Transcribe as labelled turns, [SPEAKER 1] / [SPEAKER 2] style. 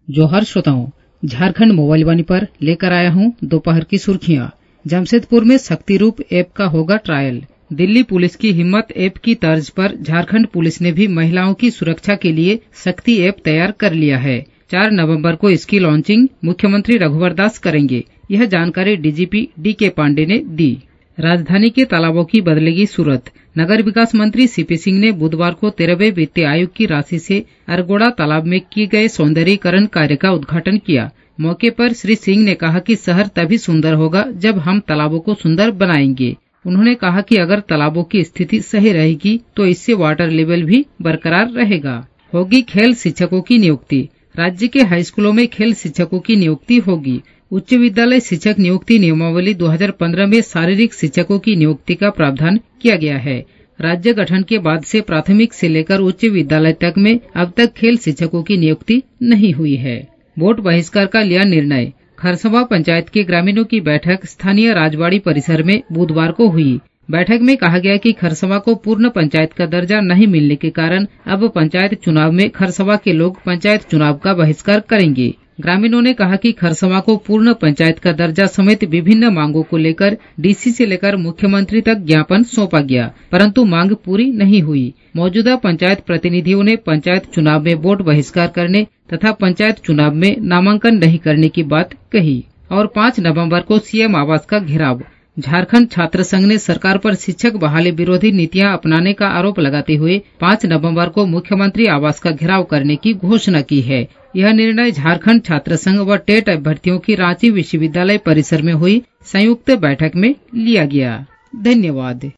[SPEAKER 1] जोहार श्रोताओं, झारखंड मोबाइल वाणी पर लेकर आया हूं दोपहर की सुर्खियां। जमशेदपुर में शक्ति रूप ऐप का होगा ट्रायल। दिल्ली पुलिस की हिम्मत ऐप की तर्ज पर झारखंड पुलिस ने भी महिलाओं की सुरक्षा के लिए शक्ति ऐप तैयार कर लिया है। 4 नवंबर को इसकी लॉन्चिंग मुख्यमंत्री रघुवर दास करेंगे। यह जानकारी डीजीपी डीके पांडे ने दी। राजधानी के तालाबों की बदलेगी सूरत। नगर विकास मंत्री सीपी सिंह ने बुधवार को 13वें वित्तीय आयोग की राशि से अरगोड़ा तालाब में किए गए सौंदर्यीकरण कार्य का उद्घाटन किया। मौके पर श्री सिंह ने कहा कि शहर तभी सुंदर होगा जब हम तालाबों को सुंदर बनाएंगे। उन्होंने कहा कि अगर तालाबों की स्थिति सही रहेगी तो इससे वाटर लेवल भी बरकरार रहेगा। होगी खेल शिक्षकों की नियुक्ति। राज्य के हाई स्कूलों में खेल शिक्षकों की नियुक्ति होगी। उच्च विद्यालय शिक्षक नियुक्ति नियमावली 2015 में शारीरिक शिक्षकों की नियुक्ति का प्रावधान किया गया है। राज्य गठन के बाद से प्राथमिक से लेकर उच्च विद्यालय तक में अब तक खेल शिक्षकों की नियुक्ति नहीं हुई है। वोट बहिष्कार का लिया निर्णय। खरसवा पंचायत के ग्रामीणों की बैठक स्थानीय राजवाड़ी परिसर में बुधवार को हुई। बैठक में कहा गया कि खरसवा को पूर्ण पंचायत का दर्जा नहीं मिलने के कारण अब पंचायत चुनाव में खरसवा के लोग पंचायत चुनाव का बहिष्कार करेंगे। ग्रामीणों ने कहा कि खरसवा को पूर्ण पंचायत का दर्जा समेत विभिन्न मांगों को लेकर डीसी से लेकर मुख्यमंत्री तक ज्ञापन सौंपा गया, परंतु मांग पूरी नहीं हुई। मौजूदा पंचायत प्रतिनिधियों ने पंचायत चुनाव में वोट बहिष्कार करने तथा पंचायत चुनाव में नामांकन नहीं करने की बात कही। और 5 नवंबर को सीएम आवास का घेराव। झारखंड छात्र संघ ने सरकार पर शिक्षक बहाली विरोधी नीतियां अपनाने का आरोप लगाते हुए 5 नवंबर को मुख्यमंत्री आवास का घेराव करने की घोषणा की है। यह निर्णय झारखंड छात्र संघ व टेट अभ्यर्थियों की रांची विश्वविद्यालय परिसर में हुई संयुक्त बैठक में लिया गया। धन्यवाद।